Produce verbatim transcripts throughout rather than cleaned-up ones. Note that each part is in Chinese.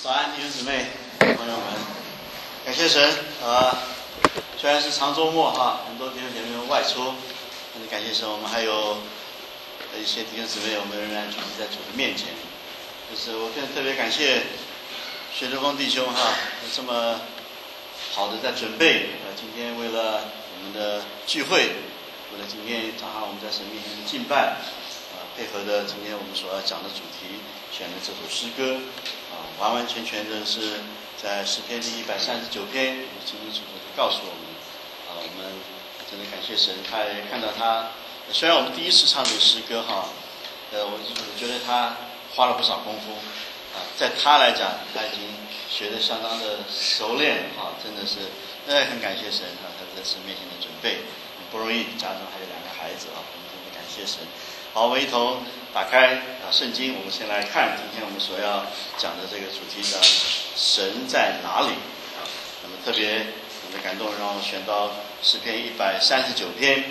早安，弟兄姊妹、朋友们，感谢神啊！虽然是长周末哈，很多弟兄姐妹们外出，但是感谢神，我们还有一些弟兄姊妹，我们仍然聚集在主的面前。就是我更特别感谢薛德峰弟兄哈，这么好的在准备啊，今天为了我们的聚会，为了今天早上我们在神面前的敬拜啊，配合的今天我们所要讲的主题，选的这首诗歌。啊，完完全全的是在诗篇第一百三十九篇，清清楚楚的告诉我们，啊，我们真的感谢神，他也看到他，虽然我们第一次唱这个诗歌哈，呃，我我觉得他花了不少功夫，啊，在他来讲，他已经学得相当的熟练哈，真的是，那很感谢神啊，他在神面前的准备很不容易，家中还有两个孩子啊，我们真的感谢神。好，我们一同打开啊圣经，我们先来看今天我们所要讲的这个主题的神在哪里啊？那么特别我们的感动，让我选到诗篇一百三十九篇，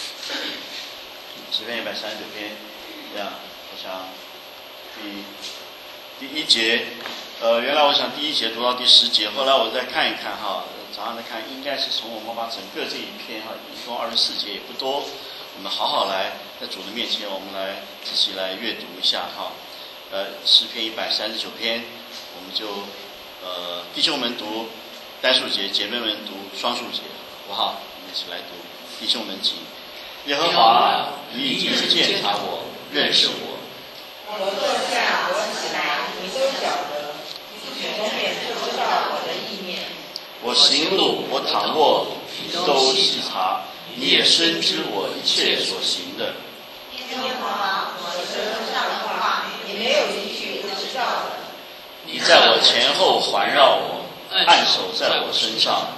诗篇一百三十九篇，这样，我想第第一节，呃，原来我想第一节读到第十节，后来我再看一看哈，早上再看，应该是从我们把整个这一篇哈，一共二十四节也不多。我们好好来在主的面前，我们来仔细来阅读一下哈。呃，诗篇一百三十九篇，我们就呃弟兄们读单数节，姐妹们读双数节，好不好？我们一起来读。弟兄们请。耶和华，你已经鉴察我，认识我。 我坐下，我起来，你都晓得，你永远不知道我的意念。 我行路，我躺卧，你都细察。你也深知我一切所行的。 耶和华，我舌头上的话，你没有一句不知道的。 你在我前后环绕我，按手在我身上。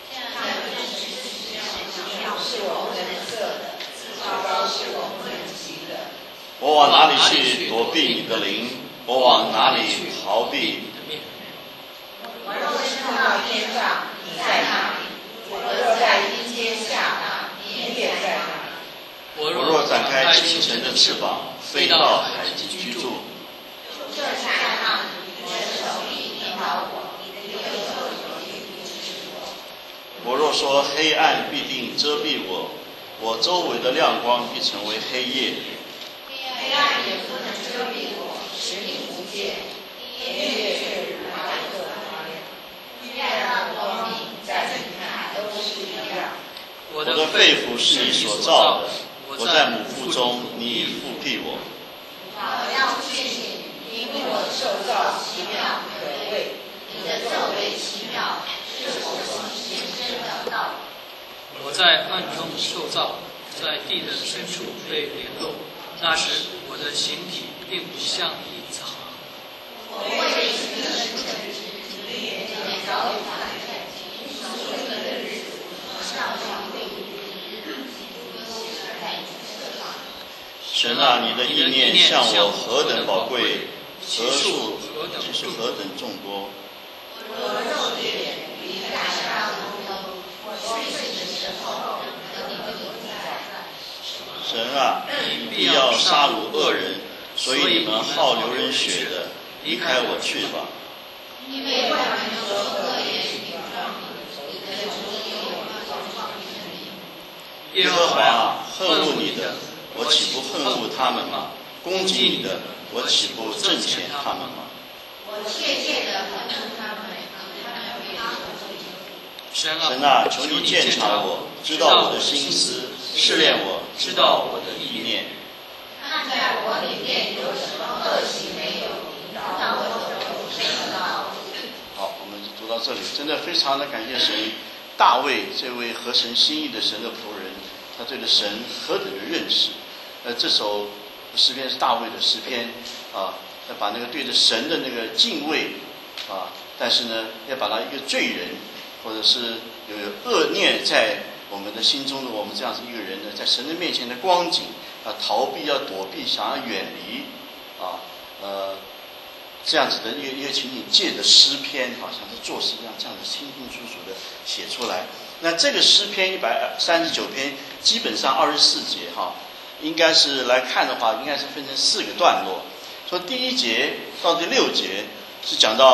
是我不能测的，糟糕是我不能及的。 我往哪里去躲避你的灵？我往哪里逃避你的面？ 我若升到天上，你在那里；我若在阴间下达，你也在那里。 我若展开清晨的翅膀，飞到海极居住。 这才让你的手臂引导我，你的右手必扶持我。 我若说黑暗必定遮蔽我，我周围的亮光必成为黑夜。 黑暗也不能遮蔽我，使你无见。夜月却如白昼发亮，月亮光明在你看都是一样。 我的肺腑是你所造的，我在母腹中，你已复辟我。 我要谢谢你，因为我受造奇妙可畏，你的作为奇妙，是我所显真的道理。 我在暗中受造，在地的深处被联络。那时我的形体并不像隐藏。 我为你的生辰日月也早已安排，所有的日子上上为你的日子，都写在你册上。 神啊，你的意念向我何等宝贵，何数其是何等众多。 我肉眼比海上如同，我睡醒的时候和你都在。 神啊，你必要杀戮恶人，所以你们好流人血的，离开我去吧。 因为外面说恶言顶撞你，你的主有我状况生命。 耶和华啊，恨恶你的，我岂不恨恶他们吗？攻击你的，我岂不正谴他们吗？ 我切切的恨恶他们，他们为他们所神神啊，求你鉴察我，知道我的心思，试炼我，知道我的意念。 看在我里面有什么恶行没有，让我走正道。 好，我们就读到这里，真的非常的感谢神。大卫这位合神心意的神的仆人，他对着神何等的认识。呃，这首诗篇是大卫的诗篇啊，要把那个对着神的那个敬畏啊，但是呢，要把他一个罪人，或者是有恶念在我们的心中的我们这样子一个人呢，在神的面前的光景啊，逃避要躲避，想要远离啊，呃，这样子的一个一个情景，借着诗篇，好像是作诗一样，这样子清清楚楚的写出来。那这个诗篇一百三十九篇，基本上二十四节哈，应该是来看的话，应该是分成四个段落。说第一节到第六节是讲到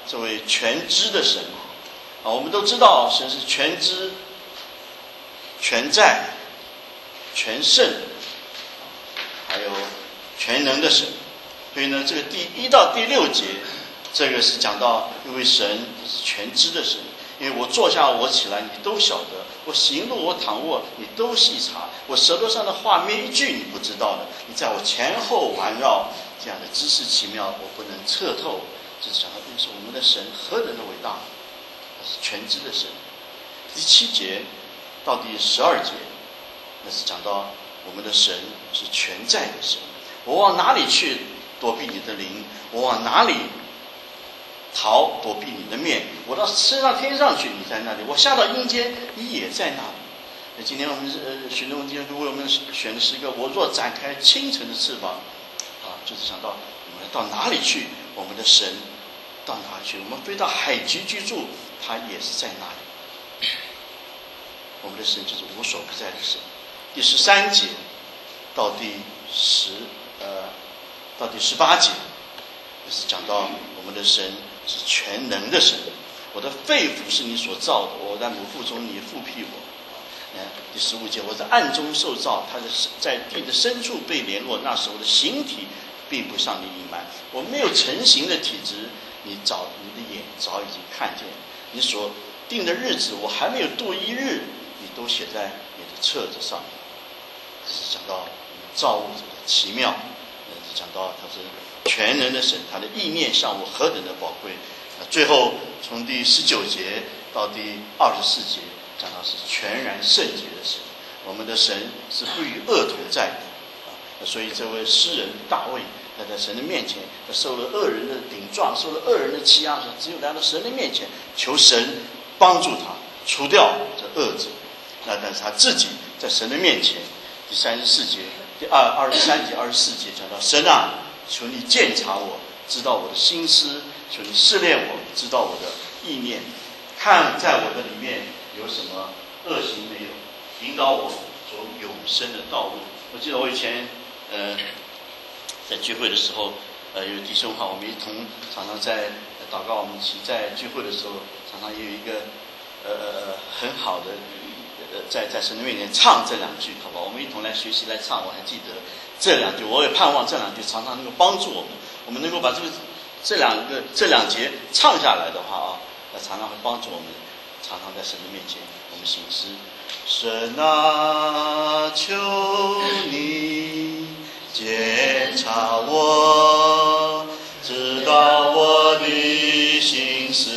这位全知的神啊，我们都知道神是全知、全在、全胜，还有全能的神。所以呢，这个第一到第六节，这个是讲到一位神是全知的神。因为我坐下我起来，你都晓得；我行路我躺卧，你都细察；我舌头上的话没一句你不知道的。你在我前后环绕，这样的知识奇妙，我不能测透。这讲到就是我们的神何等的伟大，他是全知的神。第七节到第十二节，那是讲到我们的神是全在的神。我往哪里去躲避你的灵？我往哪里逃躲避你的面？我到升到天上去，你在那里；我下到阴间，你也在那里。那今天我们呃，许多今天为我们选的是一个，我若展开清晨的翅膀，啊，就是想到我们到哪里去，我们的神到哪里去？我们飞到海极居住，他也是在那里。我们的神就是无所不在的神。第十三节到第十呃到第十八节，就是讲到我们的神是全能的神。我的肺腑是你所造的，我在母腹中你复辟我。嗯，第十五节，我在暗中受造，他的在地的深处被联络，那时我的形体并不向你隐瞒。我没有成形的体质，你早你的眼早已经看见。你所定的日子，我还没有度一日，你都写在你的册子上。这是讲到造物者的奇妙，是讲到他是全能的神，他的意念向我何等的宝贵。最后从第十九节到第二十四节，讲到是全然圣洁的神。我们的神是不与恶同在的，所以这位诗人大卫，他在神的面前，他受了恶人的顶撞，受了恶人的欺压，只有来到神的面前，求神帮助他除掉这恶者。那但是他自己在神的面前，第三十四节、第二二十三节、二十四节讲到：神啊，求你鉴察我，知道我的心思；求你试炼我，知道我的意念，看在我的里面有什么恶行没有，引导我走永生的道路。我记得我以前呃在聚会的时候，呃有弟兄哈，我们一同常常在祷告，我们一起在聚会的时候，常常也有一个呃很好的呃在在神的面前唱这两句，好吧？我们一同来学习来唱。我还记得这两句，我也盼望这两句常常能够帮助我们，我们能够把这个这两个这两节唱下来的话啊，那常常会帮助我们，常常在神的面前我们行诗。神啊，求你鉴察我，知道我的心思，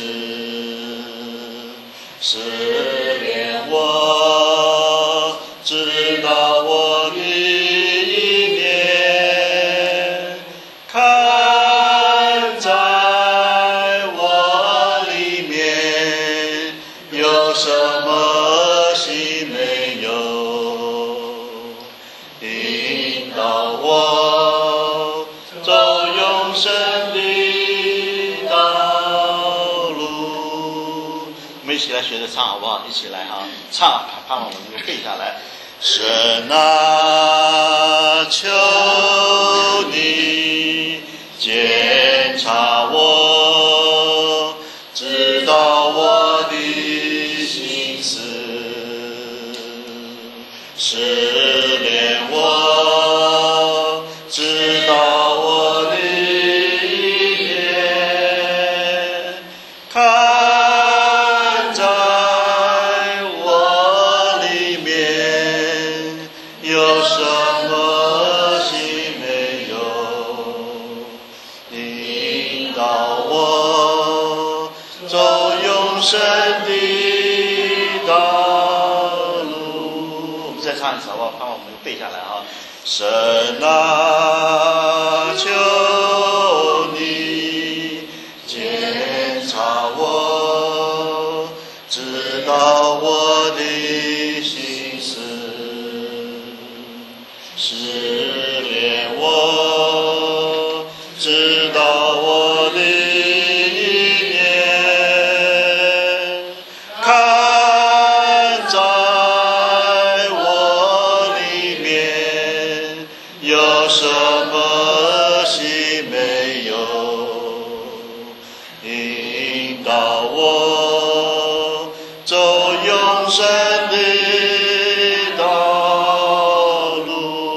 试炼我，知道我的意念，看在我里面有什么心没有，引导我走永生的道路。我们一起来学着唱好不好？一起来哈，唱，盼望我们能够背下来。神啊，求你鉴察我，知道我的心思，试炼我，知道我的意念，看在我里面有什么心没有，引导我走永生的道路。我们再唱一次好不好？盼望我们背下来啊！神啊，求你鉴察我，知道我的心思，试炼我，知道我的意念，看在我里面有什么心没永生的道路。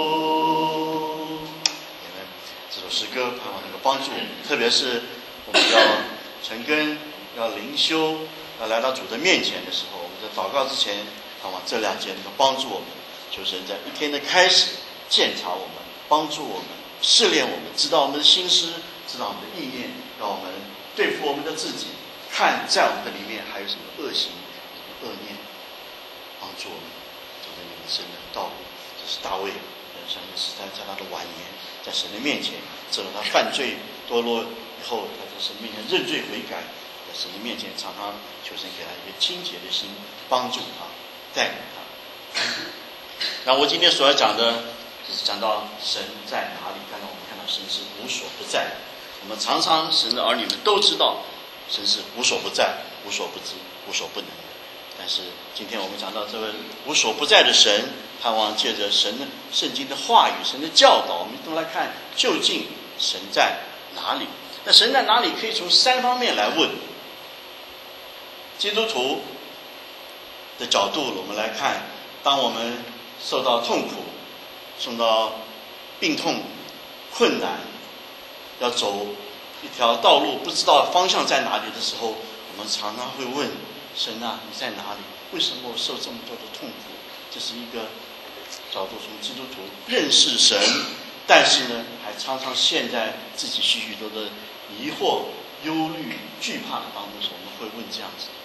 这首诗歌盼望能够帮助我们，特别是我们要陈根、要灵修、要来到主的面前的时候，我们在祷告之前，盼望这两节能够帮助我们，求神在一天的开始鉴察我们，帮助我们，试炼我们，知道我们的心思，知道我们的意念，让我们对付我们的自己，看在我们的里面还有什么恶行、什么恶念，帮助我们走在永生的道路。这是大卫人生的时代，在他的晚年，在神的面前，直到他犯罪堕落以后，他在神面前认罪悔改，在神的面前常常求神给他一个清洁的心，帮助他，带领他。那我今天所要讲的，就是讲到神在哪里。刚才我们看到神是无所不在，我们常常神的儿女们都知道，神是无所不在、无所不知、无所不能的。但是今天我们讲到这位无所不在的神，盼望借着神的圣经的话语、神的教导，我们都来看究竟神在哪里。那神在哪里可以从三方面来问。基督徒的角度，我们来看，当我们受到痛苦、受到病痛、困难，要走一条道路不知道方向在哪里的时候，我们常常会问神啊，你在哪里？为什么我受这么多的痛苦？这是一个角度，从基督徒认识神，但是呢，还常常陷在自己许许多多的疑惑、忧虑、惧怕的当中时，我们会问这样子：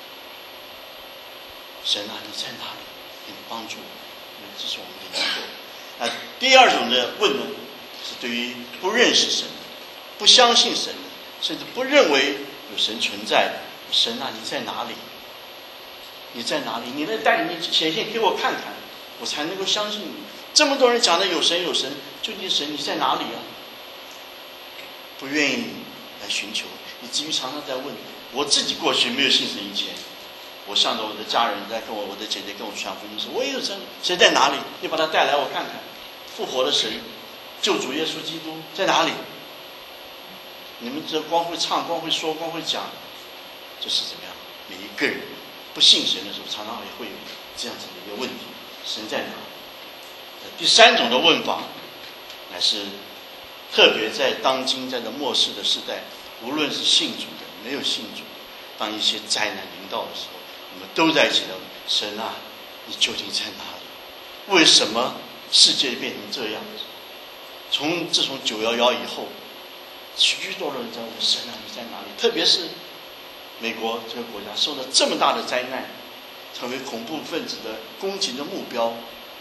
神啊，你在哪里？请帮助我。这是我们的疑惑。那第二种的问呢，是对于不认识神的、不相信神的，甚至不认为有神存在的。神啊，你在哪里？你在哪里？你能带你显现给我看看，我才能够相信你。这么多人讲的有神有神，究竟神你在哪里啊？不愿意来寻求，以至于常常在问。我自己过去没有信神以前，我向着我的家人在跟我我的姐姐跟我传福音说，我也有神，神在哪里？你把他带来我看看。复活的神，救主耶稣基督在哪里？你们这光会唱、光会说、光会讲，这是怎么样？每一个人不信神的时候，常常也会有这样子的一个问题：神在哪？第三种的问法，乃是特别在当今在这末世的时代，无论是信主的、没有信主的，当一些灾难临到的时候，我们都在一起的神啊，你究竟在哪里？为什么世界变成这样子？从自从九一一以后，许许多多人在问神啊，你在哪里？特别是美国这个国家受了这么大的灾难，成为恐怖分子的攻击的目标，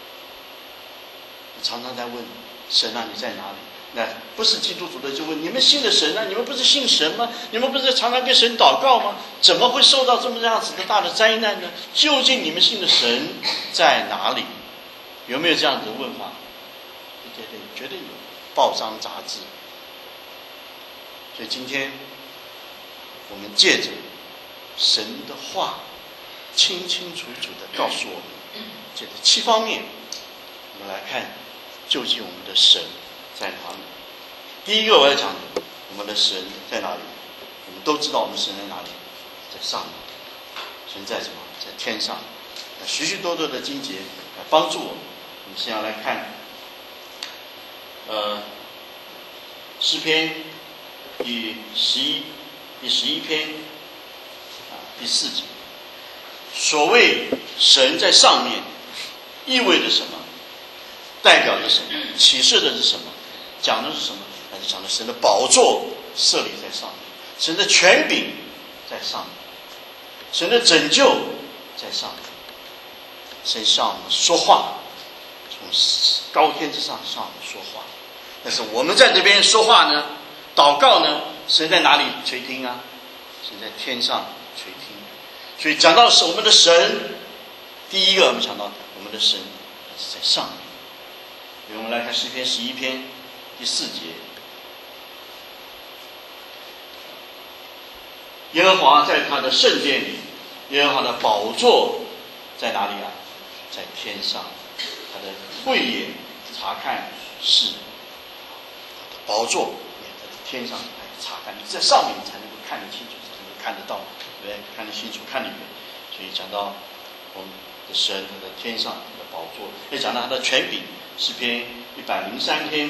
常常在问神啊，你在哪里？那不是基督徒的就问你们信的神啊，你们不是信神吗？你们不是常常跟神祷告吗？怎么会受到这么样子的大的灾难呢？究竟你们信的神在哪里？有没有这样子的问法？对对，绝对有，报章杂志。所以今天我们借着神的话，清清楚楚的告诉我们，借着七方面，我们来看究竟我们的神在哪里。第一个我要讲的，我们的神在哪里？我们都知道我们神在哪里，在上面。神在什么？在天上。那许许多多的经节来帮助我们。我们先要来看，呃，诗篇第十一第十一篇啊第四节。所谓神在上面，意味着什么？代表着什么？启示的是什么？讲的是什么？还是讲的神的宝座设立在上面，神的权柄在上面，神的拯救在上面，神向我们说话，从高天之上向我们说话。但是我们在这边说话呢，祷告呢，神在哪里垂听啊？神在天上垂听。所以讲到是我们的神，第一个我们讲到我们的神是在上面。所以我们来看诗篇十一篇第四节，耶和华在他的圣殿里，耶和华的宝座在哪里啊？在天上。他的慧眼查看是他的宝座，在天上来查看，你在上面你才能够看得清楚，才能够看得到，对不对？看得清楚，看得远。所以讲到我们的神他在天上的宝座，也讲到他的权柄，诗篇一百零三篇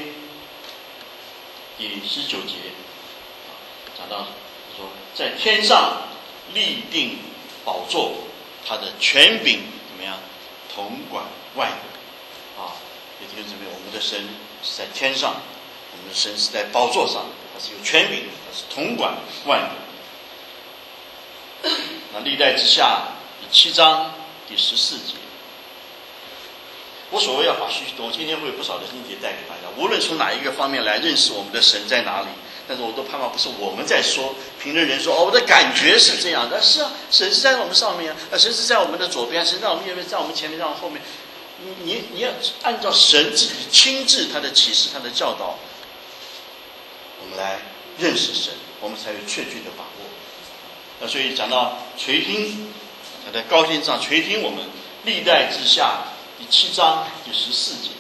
第十九节，讲到说在天上立定宝座，他的权柄怎么样？统管万有啊！也就是这边我们的神是在天上，我们的神是在宝座上，他是有权柄，他是统管万有。那历代之下第七章第十四节，我所谓要把许许多，今天会有不少的经节带给大家，无论从哪一个方面来认识我们的神在哪里，但是我都盼望不是我们在说，评论人说哦，我的感觉是这样的，是啊，神是在我们上面啊，神是在我们的左边，神在我们右边，在我们前面，在我们后面，你你你要按照神自己亲自他的启示，他的教导，我们来认识神，我们才有确据的把握。那所以讲到垂听，他在高天上垂听我们，历代之下第七章第十四节，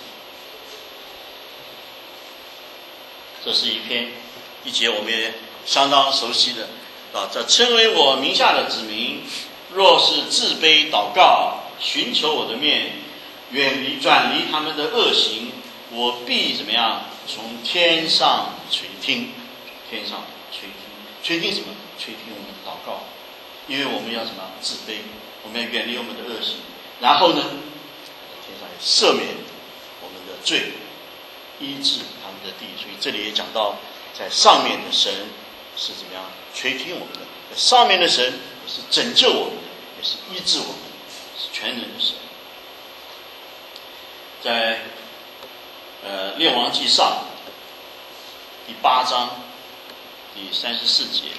这是一篇一节我们也相当熟悉的啊，这称为我名下的子民，若是自卑祷告，寻求我的面，远离转离他们的恶行，我必怎么样？从天上垂听，天上垂听，垂听什么？垂听我们的祷告，因为我们要什么？自卑，我们要远离我们的恶行，然后呢，天上也赦免我们的罪，医治他们的地。所以这里也讲到，在上面的神是怎么样垂听我们的，在上面的神也是拯救我们的，也是医治我们的，是全能的神。在呃列王纪上第八章第三十四节，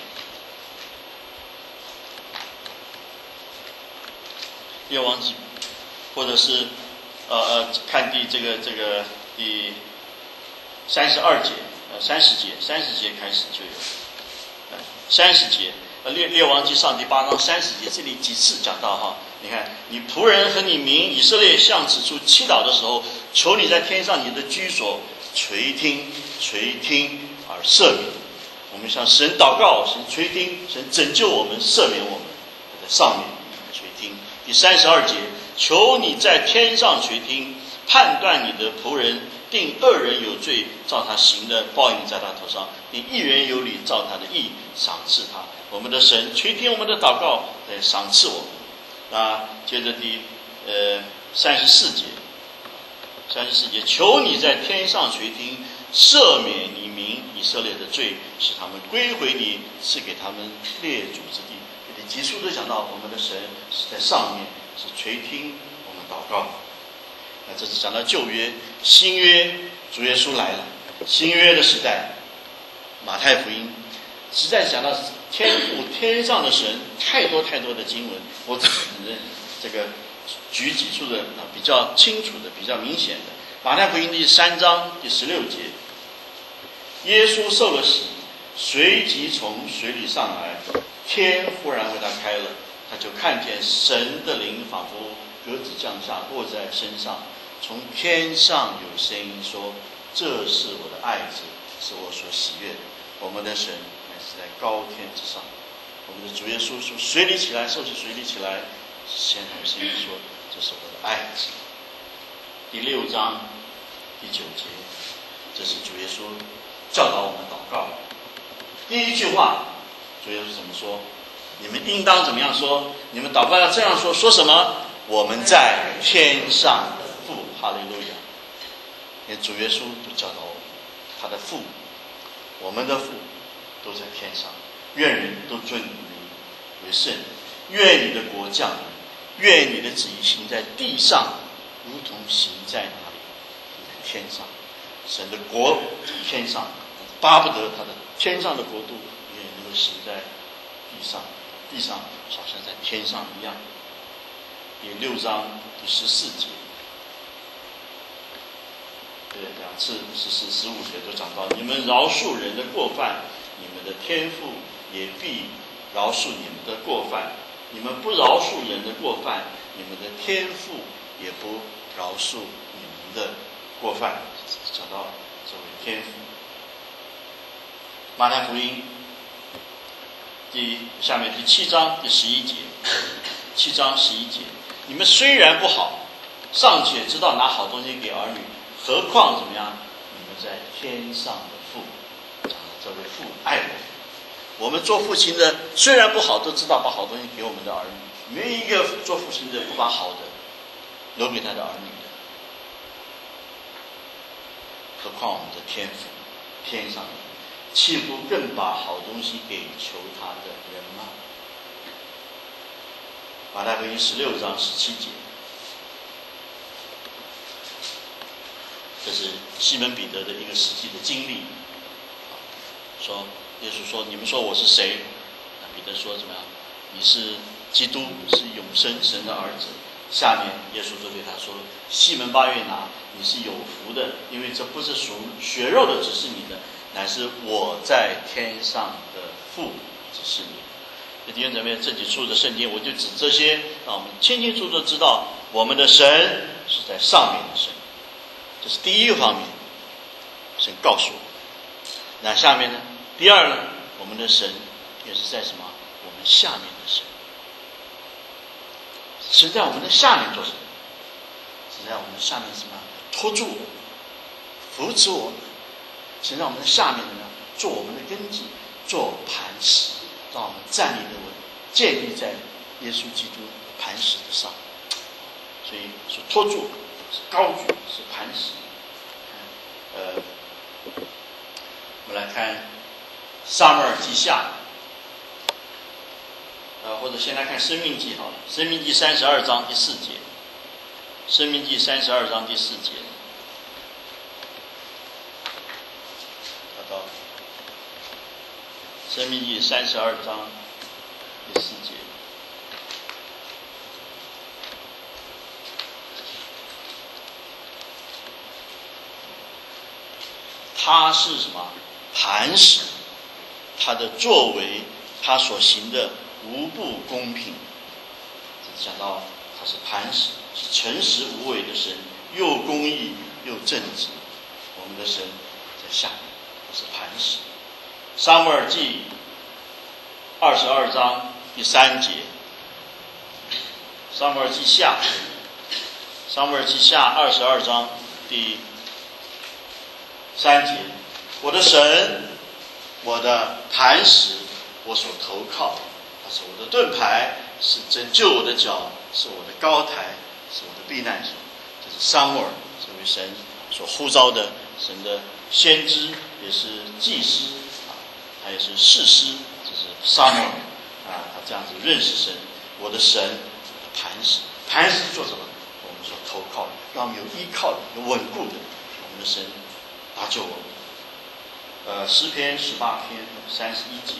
列王纪，或者是呃呃看第这个这个第三十二节，呃三十节，三十节开始就有，呃三十节，呃列列王纪上第八章三十节，这里几次讲到哈，你看你仆人和你民以色列向此处祈祷的时候，求你在天上你的居所垂听，垂听而赦免。我们向神祷告，神垂听，神拯救我们，赦免我们，在上面垂听。第三十二节，求你在天上垂听，判断你的仆人，定恶人有罪，照他行的报应在他头上；定一人有理，照他的义赏赐他。我们的神垂听我们的祷告，来赏赐我们。啊，接着第呃三十四节，三十四节，求你在天上垂听，赦免你民以色列的罪，使他们归回你赐给他们列祖之地。这里几处都讲到我们的神是在上面，是垂听我们祷告。那这是讲到旧约，新约主耶稣来了，新约的时代，马太福音实在讲到天父天上的神，太多太多的经文，我只认这个举几处的啊比较清楚的、比较明显的。马太福音第三章第十六节，耶稣受了洗，随即从水里上来，天忽然为他开了，他就看见神的灵仿佛鸽子降下，落在身上。从天上有声音说：“这是我的爱子，是我所喜悦的。”我们的神乃是在高天之上。我们的主耶稣说：“水里起来，受洗水里起来。”先有声音说：“这是我的爱子。”第六章第九节，这是主耶稣教导我们祷告。第一句话，主耶稣怎么说？你们应当怎么样说？你们祷告要这样说，说什么？我们在天上的父，哈利路亚！连主耶稣都教导我们，他的父，我们的父都在天上。愿人都尊你名为圣，愿你的国降临，愿你的旨意行在地上，如同行在哪里？在天上。神的国在天上，巴不得他的天上的国度也能够行在地上，地上好像在天上一样。第六章第十四节，对，两次十四、十五节都讲到：你们饶恕人的过犯，你们的天父也必饶恕你们的过犯；你们不饶恕人的过犯，你们的天父也不饶恕你们的过犯。讲到这位天父。马太福音第下面第七章第十一节，七章十一节， 你们虽然不好，尚且知道拿好东西给儿女，何况怎么样？你们在天上的父，这位父爱我们。我们做父亲的虽然不好，都知道把好东西给我们的儿女，没有一个做父亲的不把好的留给他的儿女的。何况我们的天父，天上的，岂不更把好东西给求他的人吗？马太福音十六章十七节，这是西门彼得的一个实际的经历。说耶稣说：“你们说我是谁？”那彼得说：“怎么样？你是基督，是永生神的儿子。”下面耶稣就对他说：“西门巴约拿，你是有福的，因为这不是属血肉的指示你的，乃是我在天上的父指示你。”弟兄姊妹，这几处的圣经，我就指这些，让我们清清楚楚知道，我们的神是在上面的神，这是第一个方面，神告诉我。那下面呢？第二呢？我们的神也是在什么？我们下面的神。神在我们的下面做什么？神在我们的下面什么？托住我们，扶持我们。神在我们的下面怎么样？做我们的根基，做磐石，让我们站立的稳，建立在耶稣基督磐石的上。所以是托住，是高举，是磐石。呃，我们来看撒母耳记下。呃，或者先来看《生命记》好了，《生命记》三十二章第四节，《生命记》三十二章第四节，找到，《生命记》三十二章第四节，他是什么？磐石，他的作为，他所行的无不公平。这讲到他是磐石，是诚实无伪的神，又公义又正直。我们的神在下面，他是磐石。撒母耳记二十二章第三节，撒母耳记下，撒母耳记下二十二章第三节，我的神，我的磐石，我所投靠，他是我的盾牌，是拯救我的脚，是我的高台，是我的避难所。这是撒母耳，这位神所呼召的神的先知，也是祭司啊，他也是士师。这是撒母耳啊，他这样子认识神，我的神，我的磐石。磐石做什么？我们所投靠的，让我们有依靠的，有稳固的。我们的神搭救我们。呃，诗篇十八篇三十一节。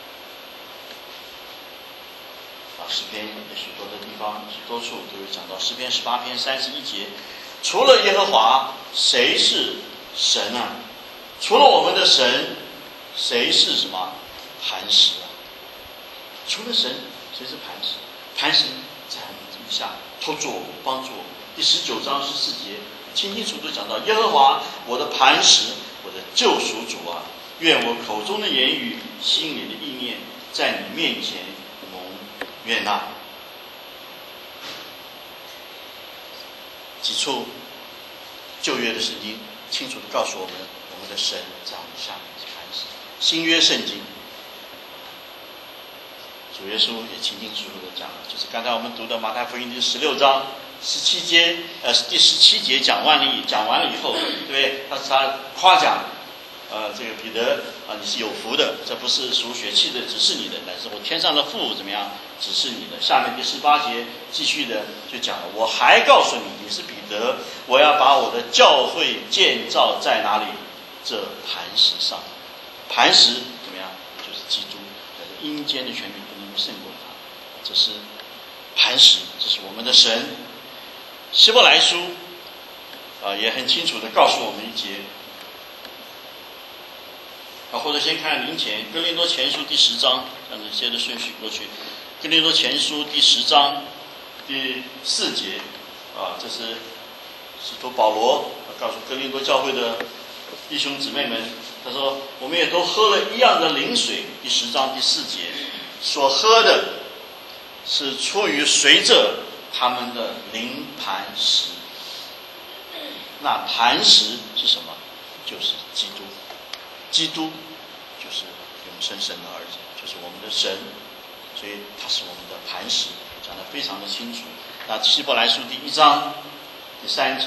诗篇有许多的地方，许多处都有讲到诗篇十八篇三十一节，除了耶和华，谁是神啊？除了我们的神，谁是什么磐石啊？除了神，谁是磐石？磐石在我们以下托住我们，帮助我们。第十九章十四节清清楚楚讲到，耶和华，我的磐石，我的救赎主啊，愿我口中的言语，心里的意念，在你面前悦纳。几处旧约的圣经清楚地告诉我们，我们的神在我们下面是磐石。新约圣经，主耶稣也清清楚楚地讲了，就是刚才我们读的马太福音第十六章十七节，呃，第十七节讲完了，讲完了以后，对不对？他他夸奖。呃，这个彼得啊，你是有福的，这不是属血气的指示你的，但是我天上的父怎么样指示你的？下面第十八节继续的就讲了，我还告诉你，你是彼得，我要把我的教会建造在哪里？这磐石上。磐石怎么样？就是基督，在阴间的权柄不能胜过他，这是磐石，这是我们的神。希伯来书啊、呃，也很清楚的告诉我们一节。啊，或者先看灵前哥林多前书第十章，这样子接着顺序过去。哥林多前书第十章第四节，啊，这是使徒保罗告诉哥林多教会的弟兄姊妹们，他说：“我们也都喝了一样的灵水。”第十章第四节，所喝的是出于随着他们的灵磐石。那磐石是什么？就是基督，基督就是永生神的儿子，就是我们的神，所以他是我们的磐石，讲得非常的清楚。那希伯来书第一章第三节，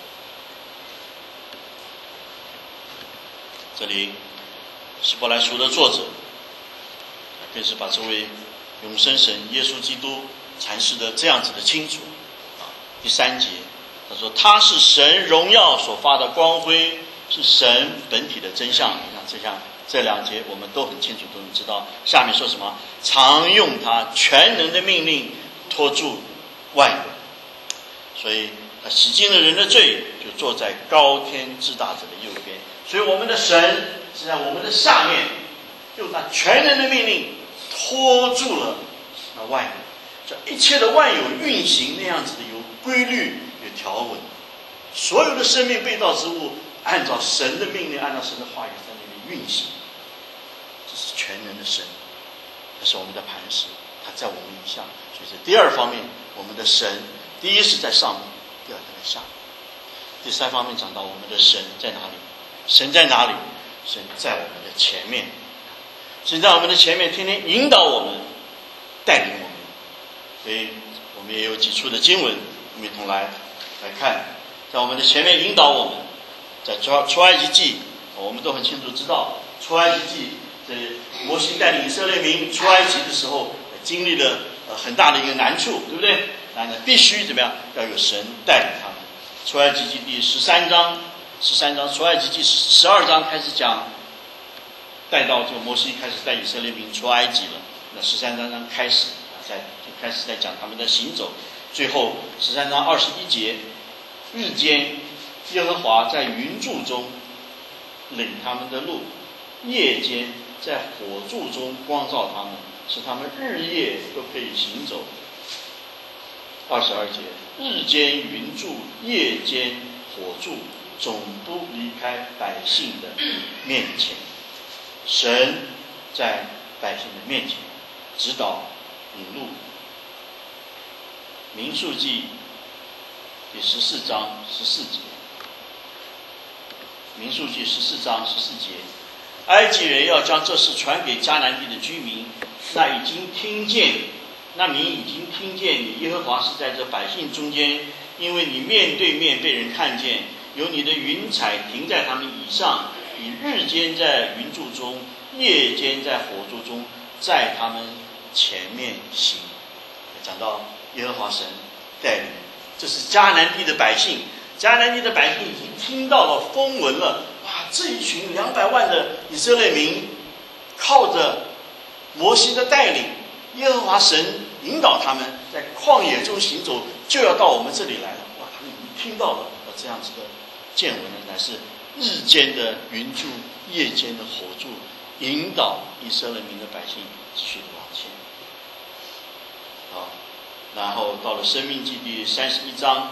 这里希伯来书的作者更是把这位永生神耶稣基督阐释的这样子的清楚啊。第三节他说他是神荣耀所发的光辉，是神本体的真相。你看这项这两节我们都很清楚，都能知道下面说什么，常用他全能的命令托住万有，所以他洗净了人的罪，就坐在高天至大者的右边。所以我们的神是在我们的下面，用他全能的命令托住了那万有，这一切的万有运行那样子的有规律有条文，所有的生命被造之物按照神的命令，按照神的话语在那里运行。这是全能的神，这是我们的磐石，他在我们以下。所以这第二方面，我们的神第一是在上面，第二在下面。第三方面讲到我们的神在哪里？神在哪里？神在我们的前面，神在我们的前面，天天引导我们，带领我们。所以我们也有几处的经文，我们一同来来看，在我们的前面引导我们。在出埃及记，我们都很清楚知道，出埃及记这摩西带领以色列民出埃及的时候，经历了呃很大的一个难处，对不对？那呢，必须怎么样？要有神带领他们。出埃及记第十三章，十三章，出埃及记十二章开始讲，带到这个摩西开始带以色列民出埃及了。那十三章开始，在就开始在讲他们的行走。最后十三章二十一节，日间耶和华在云柱中领他们的路，夜间在火柱中光照他们，使他们日夜都可以行走。二十二节，日间云柱，夜间火柱，总不离开百姓的面前。神在百姓的面前指导引路。民数记第十四章十四节，民数记十四章十四节，埃及人要将这事传给迦南地的居民，那已经听见，那民已经听见你耶和华是在这百姓中间，因为你面对面被人看见，有你的云彩停在他们以上，你日间在云柱中，夜间在火柱中，在他们前面行。讲到耶和华神带领，这是迦南地的百姓，迦南地的百姓已经听到了风闻了，哇！这一群两百万的以色列民，靠着摩西的带领，耶和华神引导他们在旷野中行走，就要到我们这里来了。哇！他们已经听到了这样子的见闻呢，乃是日间的云柱，夜间的火柱，引导以色列民的百姓继续的往前。好，然后到了申命记第三十一章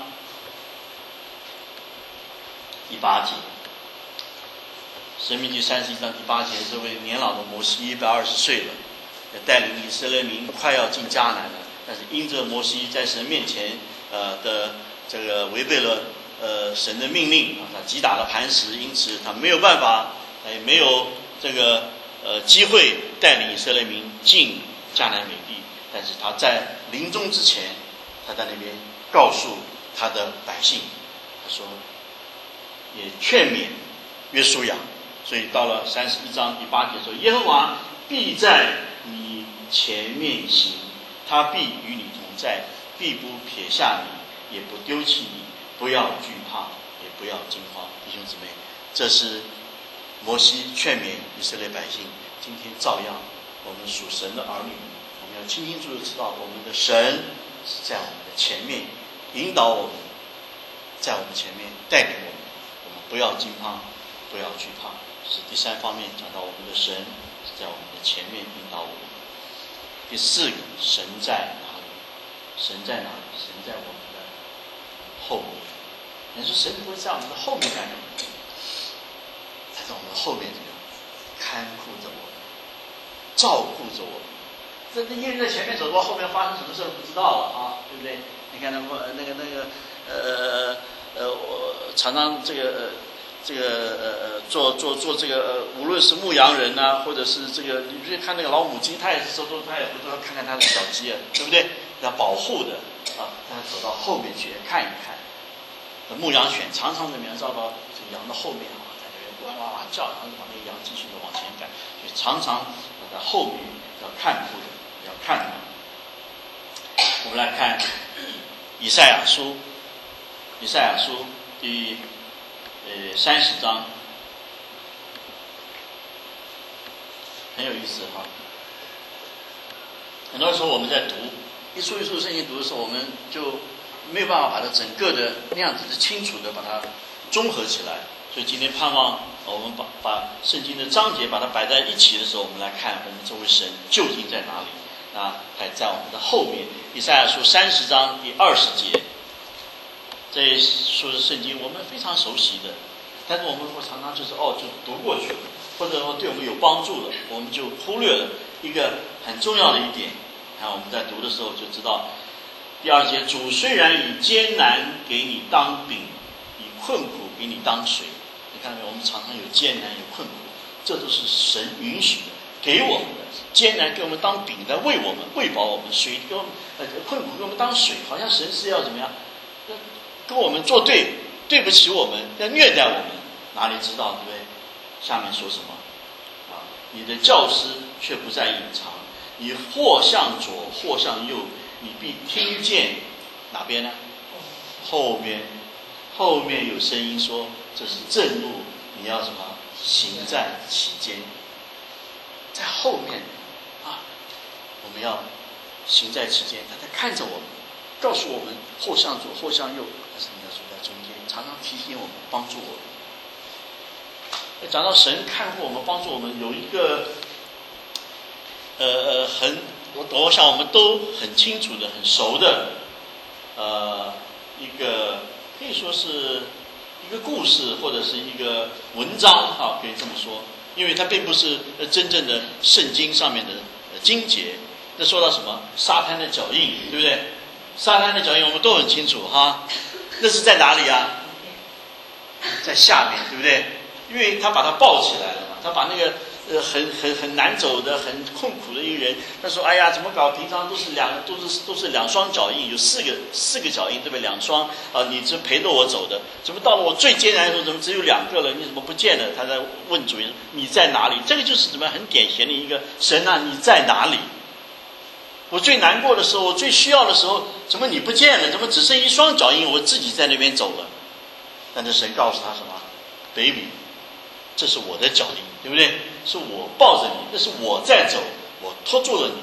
第八节，申命记三十一章第八节，这位年老的摩西一百二十岁了，带领以色列民快要进迦南了，但是因着摩西在神面前呃的这个违背了呃神的命令啊，他击打了磐石，因此他没有办法，他也没有这个呃机会带领以色列民进迦南美地。但是他在临终之前，他在那边告诉他的百姓，他说也劝勉约书亚。所以到了三十一章第八节说，耶和华必在你前面行，他必与你同在，必不撇下你，也不丢弃你，不要惧怕，也不要惊慌。弟兄姊妹，这是摩西劝勉以色列百姓，今天照样我们属神的儿女，我们要清清楚楚知道我们的神是在我们的前面引导我们，在我们前面带领我们，我们不要惊慌，不要惧怕。这是第三方面讲到我们的神是在我们的前面引导我们。第四个，神在哪里？神在哪里？神在我们的后面。你说神不会在我们的后面干什么？他在我们的后面怎么样？看顾着我们，照顾着我们。这这一个人在前面走的话，后面发生什么事不知道了啊，对不对？ 你看那个那个那个呃呃，我常常这个呃这个呃呃做做做这个呃，无论是牧羊人啊，或者是这个，你去看那个老母鸡，它也是说说，它也不都要看看它的小鸡啊，对不对？要保护的啊，它走到后面去看一看。牧羊犬常常怎么样绕到这个羊的后面啊，在那边哇哇哇叫，然后就把那个羊继续的往前赶，所以常常在后面要看顾的，要看的。我们来看以赛亚书，以赛亚书第呃三十章，很有意思哈。很多时候我们在读一书一书圣经读的时候，我们就没有办法把它整个的那样子的清楚的把它综合起来。所以今天盼望我们把把圣经的章节把它摆在一起的时候，我们来看我们这位神究竟在哪里。啊，还在我们的后面，以赛亚书三十章第二十节，这一书的圣经我们非常熟悉的，但是我们会常常就是哦就读过去了，或者说对我们有帮助了，我们就忽略了一个很重要的一点。看我们在读的时候就知道，第二节，主虽然以艰难给你当饼，以困苦给你当水。你看到没有？我们常常有艰难有困苦，这都是神允许的，给我们的。艰难给我们当饼来喂我们，喂饱我们；水给我们呃困苦给我们当水，好像神是要怎么样，跟我们作对，对不起我们，要虐待我们，哪里知道，对不对？下面说什么啊？你的教师却不再隐藏，你或向左或向右，你必听见哪边呢？后面，后面有声音说，这是正路，你要什么？行在其间，在后面。啊，我们要行在其间，他在看着我们，告诉我们或向左或向右，但是你要走在中间，常常提醒我们，帮助我们。讲到神看护我们，帮助我们，有一个呃呃很，我我想我们都很清楚的、很熟的，呃一个可以说是一个故事或者是一个文章啊，可以这么说，因为它并不是真正的圣经上面的经节。那说到什么沙滩的脚印，对不对？沙滩的脚印我们都很清楚哈，那是在哪里啊？在下面，对不对？因为他把他抱起来了嘛，他把那个呃很很很难走的、很困苦的一个人，他说：“哎呀，怎么搞？平常都是两都是都是两双脚印，有四个四个脚印，对不对？两双啊，你是陪着我走的，怎么到了我最艰难的时候，怎么只有两个了？你怎么不见了？”他在问主耶稣：“你在哪里？”这个就是怎么样很典型的一个神啊，你在哪里？我最难过的时候，我最需要的时候，怎么你不见了？怎么只剩一双脚印？我自己在那边走了。但是神告诉他什么 ？Baby， 这是我的脚印，对不对？是我抱着你，那是我在走，我拖住了你。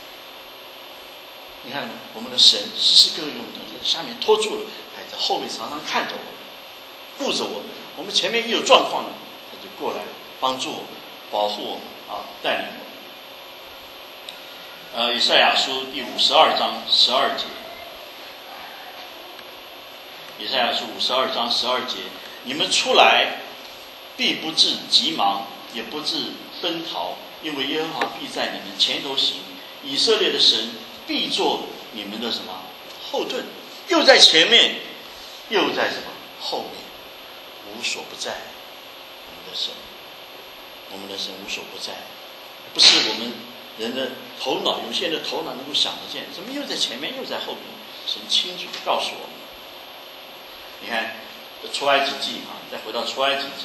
你看，我们的神时时刻刻用的在下面拖住了，还在后面常常看着我们，顾着我们。我们前面一有状况了，他就过来帮助我们，保护我们啊，带领我们。呃，以赛亚书第五十二章十二节，以赛亚书五十二章十二节，你们出来，必不致急忙，也不致奔逃，因为耶和华必在你们前头行，以色列的神必做你们的什么后盾，又在前面，又在什么后面，无所不在。我们的神，我们的神无所不在，不是我们人的头脑，有些人的头脑能够想得见，怎么又在前面又在后面？神清楚地告诉我们。你看出埃及记啊，再回到出埃及记，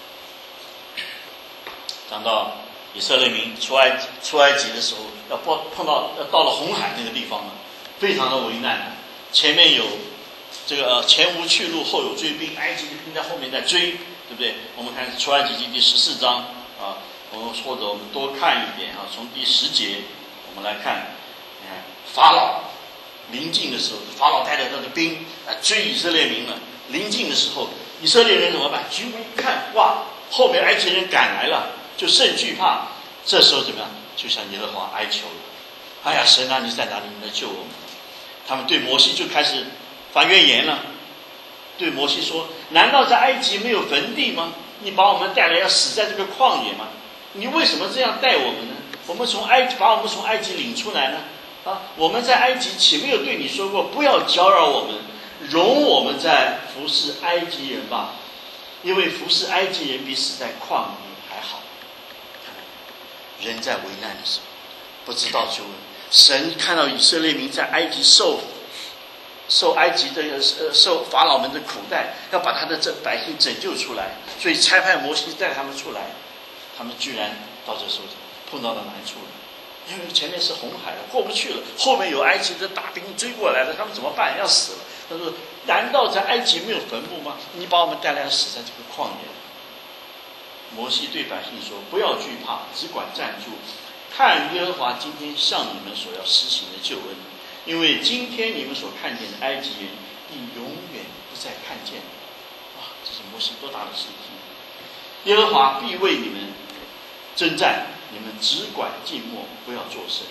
讲到以色列民出埃及出埃及的时候，要碰到要到了红海那个地方了，非常的危难，前面有这个前无去路，后有追兵，埃及的兵在后面在追，对不对？我们看出埃及记第十四章啊。我们或者我们多看一点啊，从第十节我们来看，你看法老临近的时候，法老带着他的兵来追以色列民了。临近的时候，以色列人怎么办？举目一看，哇，后面埃及人赶来了，就甚惧怕。这时候怎么样？就向耶和华哀求了。哎呀，神啊，你在哪里？你来救我们！他们对摩西就开始发怨言了，对摩西说：“难道在埃及没有坟地吗？你把我们带来要死在这个旷野吗？你为什么这样待我们呢？我们从埃及把我们从埃及领出来呢？ 啊，我们在埃及岂没有对你说过，不要搅扰我们，容我们在服侍埃及人吧？因为服侍埃及人比死在旷野还好。人在危难的时候不知道救恩，神看到以色列民在埃及受受埃及的呃受法老们的苦待，要把他的这百姓拯救出来，所以差派摩西带他们出来。他们居然到这时候碰到了难处了，因为前面是红海了，过不去了，后面有埃及的大兵追过来了，他们怎么办？要死了。他说：难道在埃及没有坟墓吗？你把我们带来死在这个旷野。摩西对百姓说：不要惧怕，只管站住，看耶和华今天向你们所要施行的救恩，因为今天你们所看见的埃及人，你永远不再看见。哇，这是摩西多大的信心！耶和华必为你们征战，你们只管静默，不要作声。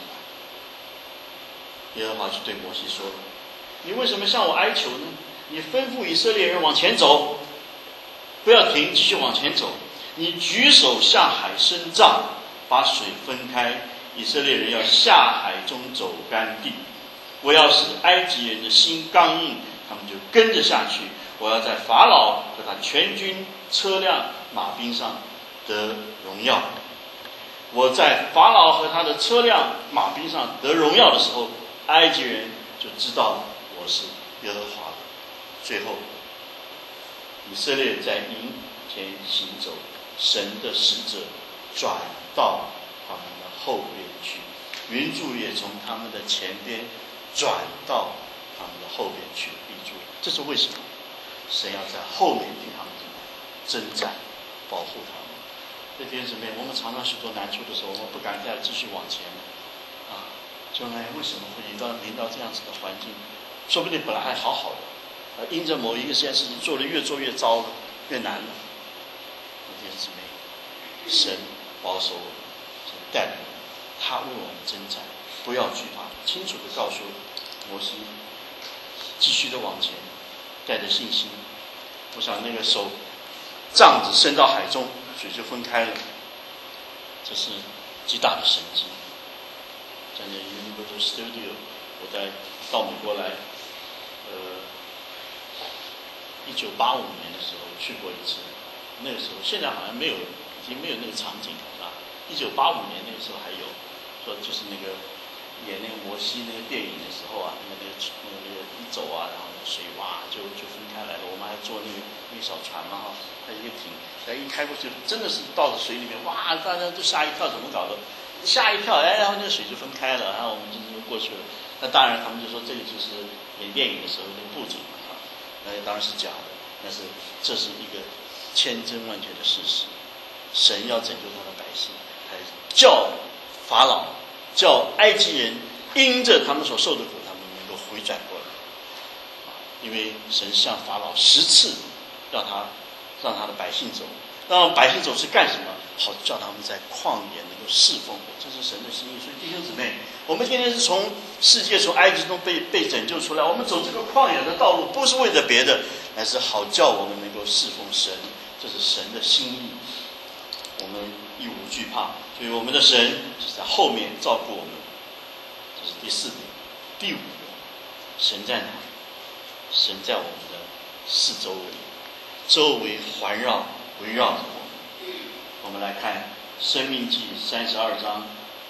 耶和华就对摩西说：你为什么向我哀求呢？你吩咐以色列人往前走，不要停，继续往前走。你举手向海伸杖，把水分开，以色列人要下海中走干地。我要使埃及人的心刚硬，他们就跟着下去。我要在法老和他全军车辆马兵上得荣耀。我在法老和他的车辆马兵上得荣耀的时候，埃及人就知道我是耶和华了。最后，以色列在营前行走，神的使者转到他们的后边去，云柱也从他们的前边转到他们的后边去立住。这是为什么？神要在后面替他们征战，保护他们。这弟兄姊妹，我们常常许多难处的时候，我们不敢再继续往前啊！将来为什么会临到临到这样子的环境？说不定本来还好好的，呃，因着某一个件事情做的越做越糟了，越难了。弟兄姊妹，神保守我们，神带领我们，他为我们征战，不要惧怕，清楚的告诉摩西，继续的往前，带着信心。我想那个手杖子伸到海中，水就分开了，这是极大的神迹。在那 Universal Studio， 我在到美国来，呃，一九八五年的时候去过一次。那个时候，现在好像没有，已经没有那个场景了，是吧？一九八五年那个时候还有，说就是那个演那个摩西那个电影的时候啊，那个那个那个一走啊，然后水哇就就分开来了。我们还坐那个那个小船嘛哈，它一个艇，哎一开过去，真的是到了水里面，哇，大家都吓一跳，怎么搞的？吓一跳，哎，然后那个水就分开了，然后我们就就过去了。那当然，他们就说这个就是演电影的时候那个布景啊，那当然是假的，但是这是一个千真万确的事实。神要拯救他的百姓，还叫法老、叫埃及人因着他们所受的苦，他们能够回转过来。因为神向法老十次让他让他的百姓走，让百姓走是干什么？好叫他们在旷野能够侍奉我，这是神的心意。所以弟兄姊妹，我们今天是从世界从埃及中被被拯救出来，我们走这个旷野的道路，不是为了别的，乃是好叫我们能够侍奉神，这是神的心意。我们一无惧怕，所以我们的神是在后面照顾我们。这是第四点。第五个，神在哪？神在我们的四周围，周围环绕围绕着我们。我们来看申命记三十二章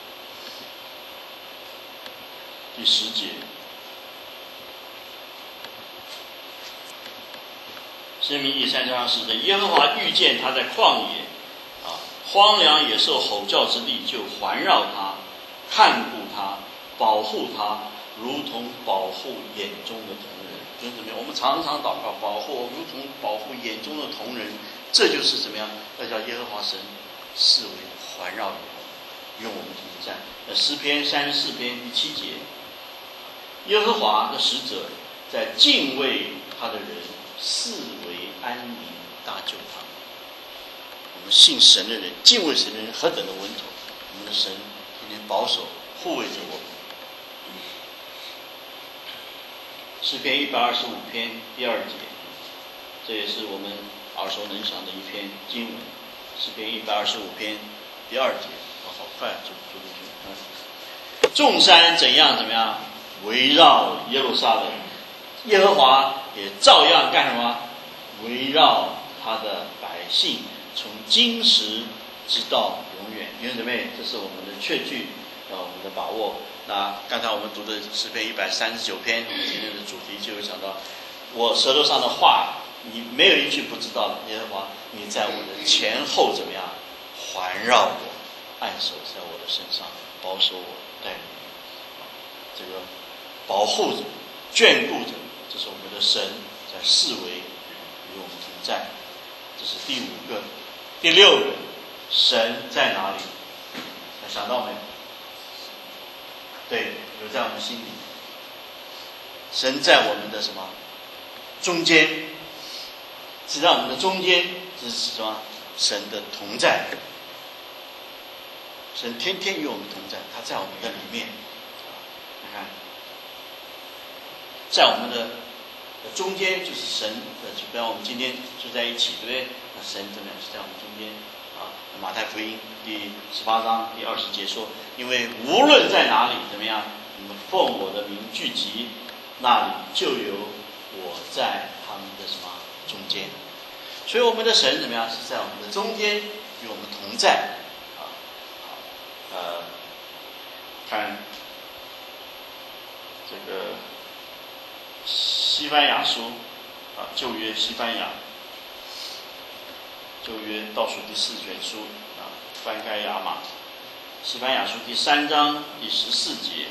第十节。申命记三十二章十节，耶和华遇见他在旷野啊，荒凉野兽吼叫之地，就环绕他，看顾他，保护他，如同保护眼中的瞳人。弟兄姊妹，我们常常祷告，保护如同保护眼中的瞳人，这就是怎么样？要叫耶和华神视为环绕你，用我们同在。那诗篇三十四篇第七节，耶和华的使者在敬畏他的人视为安宁，搭救他们。我们信神的人，敬畏神的人何等的稳妥！我们的神天天保守护卫着我们。诗篇一百二十五篇第二节，这也是我们耳熟能详的一篇经文。诗篇一百二十五篇第二节，哦，好快，读读读读。 众山怎样怎么样围绕耶路撒冷，耶和华也照样干什么？围绕他的百姓，从今时直到永远。弟兄姊妹，这是我们的确据，呃，我们的把握。那刚才我们读的诗篇一百三十九篇，我们今天的主题就有讲到，我舌头上的话，你没有一句不知道的。耶和华，你在我的前后怎么样环绕我，按手在我的身上，保守我，带领我，这个保护着、眷顾着，这是我们的神在四维与我们同在。这是第五个。第六个，神在哪里？想到没有？对，有在我们心里。神在我们的什么中间？是在我们的中间，这是什么？神的同在。神天天与我们同在，他在我们的里面。你看，在我们的中间就是神的，就比方我们今天就在一起，对不对？那神怎么样？是在我们中间啊。马太福音第十八章第二十节说：“因为无论在哪里怎么样，你们奉我的名聚集，那里就有我在他们的什么中间。”所以我们的神怎么样？是在我们的中间与我们同在啊。好，呃，看这个西班牙书啊，旧约西班牙，旧约倒数第四卷书啊，翻开亚马，西班牙书第三章第十四节，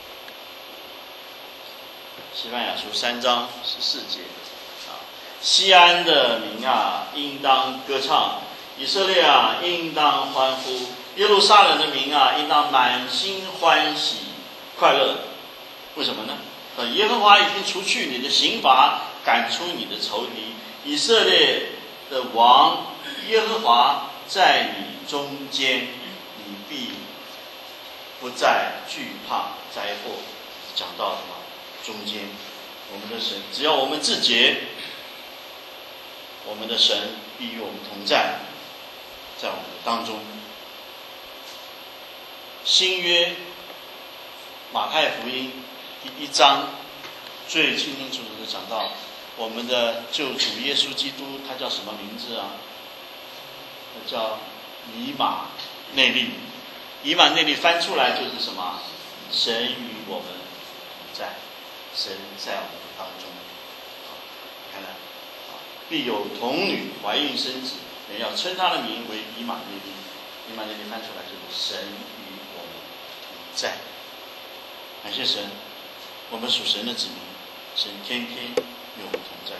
西班牙书三章十四节啊，西安的民啊，应当歌唱；以色列啊，应当欢呼；耶路撒冷的民啊，应当满心欢喜快乐。为什么呢？耶和华已经除去你的刑罚，赶出你的仇敌。以色列的王耶和华在你中间，你必不再惧怕灾祸。讲到什么？中间，我们的神，只要我们自洁，我们的神必与我们同在，在我们的当中。新约马太福音第一章最清清楚楚的讲到我们的救主耶稣基督，他叫什么名字啊？他叫以马内利。以马内利翻出来就是什么？神与我们同在，神在我们当中。你看看，必有童女怀孕生子，人要称他的名为以马内利。以马内利翻出来就是神与我们同在。感谢神，我们属神的子民，神天天与我们同在。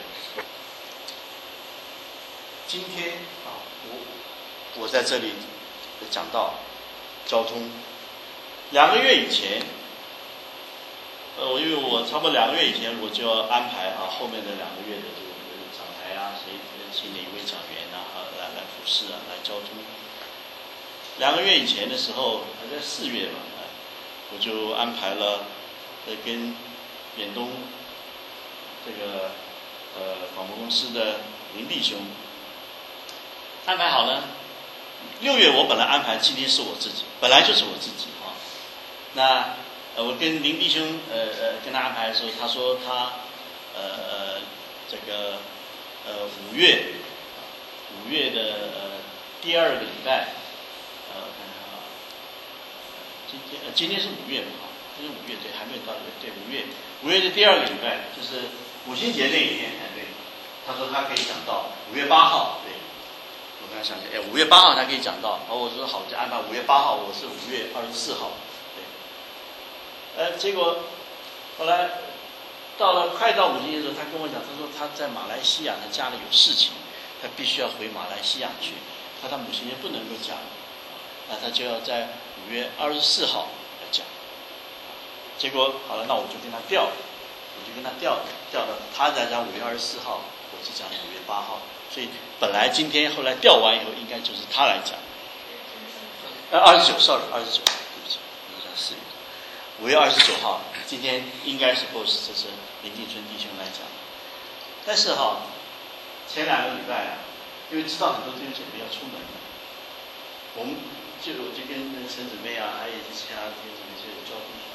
今天啊，我我在这里讲到交通。两个月以前，呃，因为我差不多两个月以前我就要安排啊后面的两个月的这个讲台啊，谁请哪一位讲员啊，来来服侍啊，来交通。两个月以前的时候，还在四月吧，我就安排了，呃，跟远东这个呃广播公司的林弟兄安排好了。六月我本来安排今天是我自己，本来就是我自己啊。那呃我跟林弟兄呃呃跟他安排的时候，他说他呃呃这个呃五月五月的呃第二个礼拜，呃我看看啊，今天呃今天是五月嘛啊，今天五月对，还没有到月对五月五月的第二个礼拜就是母亲节那一天，哎对，他说他可以讲到五月八号对。我刚才想起，哎，五月八号他可以讲到，然后我说好，就安排五月八号，我是五月二十四号，对。呃，结果后来到了快到母亲节的时候，他跟我讲，他说他在马来西亚，他家里有事情，他必须要回马来西亚去，他他母亲节不能够讲，那他就要在五月二十四号来讲。结果好了，那我就跟他调，我就跟他调调到他在讲五月二十四号，我是讲五月八号。所以本来今天后来调完以后，应该就是他来讲。呃，二十九 ，sorry， 二十九，对不起，我讲四月。五月二十九号，今天应该是 boss， 这是林敬春弟兄来讲。但是哈，前两个礼拜啊，因为知道很多弟兄姐妹要出门，我们就我就跟陈姊妹啊，还有其他弟兄姊妹就交通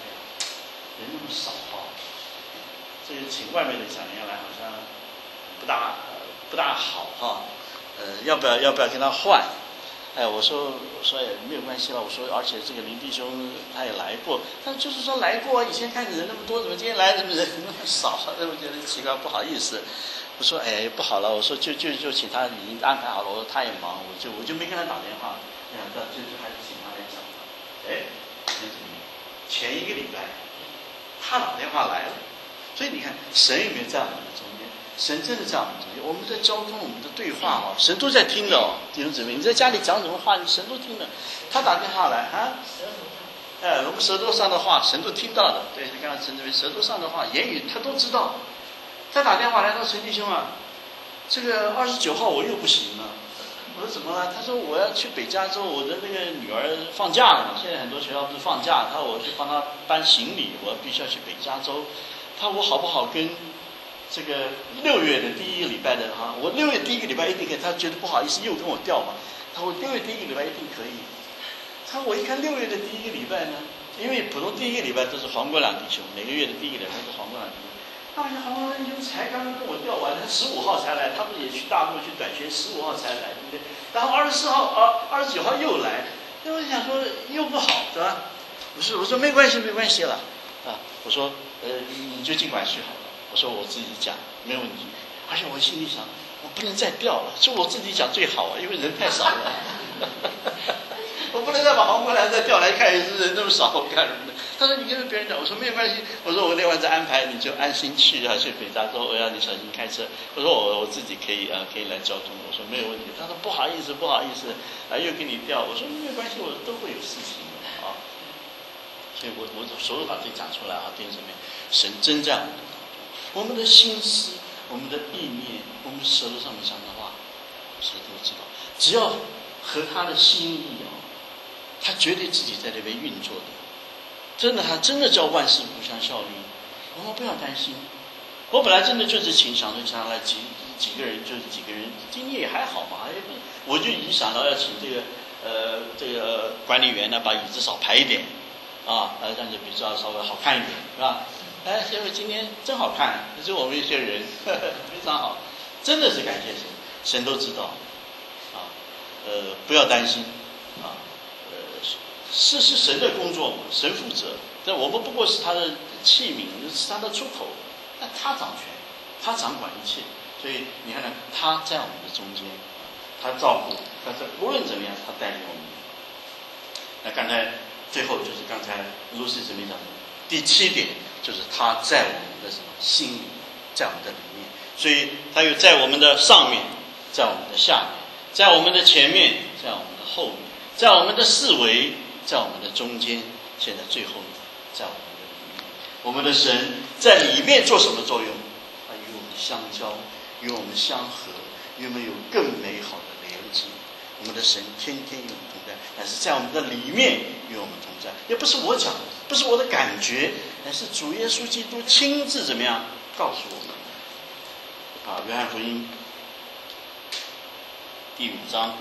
人那么少哈，这个请外面的讲员来好像不大不大好哈，呃，要不要要不要跟他换？哎，我说我说也没有关系了，我说而且这个林弟兄他也来过，但就是说来过，以前看人那么多，怎么今天来怎么人那么少？我觉得奇怪，不好意思。我说哎不好了，我说就就就请他已经安排好了，我说他也忙，我就我就没跟他打电话，哎呀，这就还是请他来讲。哎，前一个礼拜他打电话来了，所以你看神有没有在我们的中间？神真的在我们中间，我们在交通，我们的对话哦，神都在听的哦，弟兄姊妹，你在家里讲什么话，你神都听的。他打电话来啊，哎，我们舌头上的话，神都听到的。对，你看神这边舌头上的话，言语他都知道。他打电话来到陈弟兄啊，这个二十九号我又不行了。我说怎么了？他说我要去北加州，我的那个女儿放假了嘛，现在很多学校不是放假，他说我去帮他搬行李，我必须要去北加州。他说我好不好跟这个六月的第一个礼拜的哈，我六月第一个礼拜一定可以。他觉得不好意思又跟我调嘛，他说六月第一个礼拜一定可以。他说我一看六月的第一个礼拜呢，因为普通第一个礼拜都是黄国良弟兄，每个月的第一个礼拜是黄国良弟兄。那我黄国良弟兄才刚刚跟我调完，他十五号才来，他不是也去大陆去短学，十五号才来，对不对？然后二十四号啊，二十九号又来，那我想说又不好，对吧？不是，我说没关系，没关系了啊。我说呃，你就尽管去好了。我说我自己讲没有问题，而且我心里想，我不能再调了，说我自己讲最好啊，因为人太少了。我不能再把黄国良再调来看，也是人那么少，我干什么的？他说你跟别人讲，我说没有关系，我说我另外再安排，你就安心去啊，去北加州，我要你小心开车。我说我我自己可以啊，可以来交通。我说没有问题。他说不好意思，不好意思，啊又给你调。我说没有关系，我都会有事情的啊。所以我我所有把这讲出来啊，弟兄姊妹，神真在我们当中，我们的心思，我们的意念，我们舌头上面讲的话，神都知道。只要合他的心意啊，他绝对自己在这边运作的。真的，他真的叫万事互相效力，我们不要担心。我本来真的就是请想着想来几几个人，就是几个人，今天也还好嘛，也不，我就已经想到要请这个呃这个管理员呢，把椅子少排一点啊，呃这样就比较稍微好看一点，是吧？哎，结果今天真好看，就我们一些人呵呵非常好，真的是感谢神，神都知道啊，呃不要担心啊。是是神的工作嘛，神负责。但我们不过是他的器皿，是他的出口。那他掌权，他掌管一切。所以你看看，他在我们的中间，他照顾，他在无论怎么样，他带领我们。那刚才最后就是刚才卢西姊妹讲的第七点，就是他在我们的什么心里，在我们的里面。所以他又在我们的上面，在我们的下面，在我们的前面，在我们的后面，在我们的四围。在我们的中间，现在最后在我们的里面，我们的神在里面做什么作用？他与我们相交，与我们相合，与我们有更美好的连接。我们的神天天与我们同在，但是在我们的里面与我们同在，也不是我讲的，不是我的感觉，乃是主耶稣基督亲自怎么样告诉我们。啊，约翰福音第五章。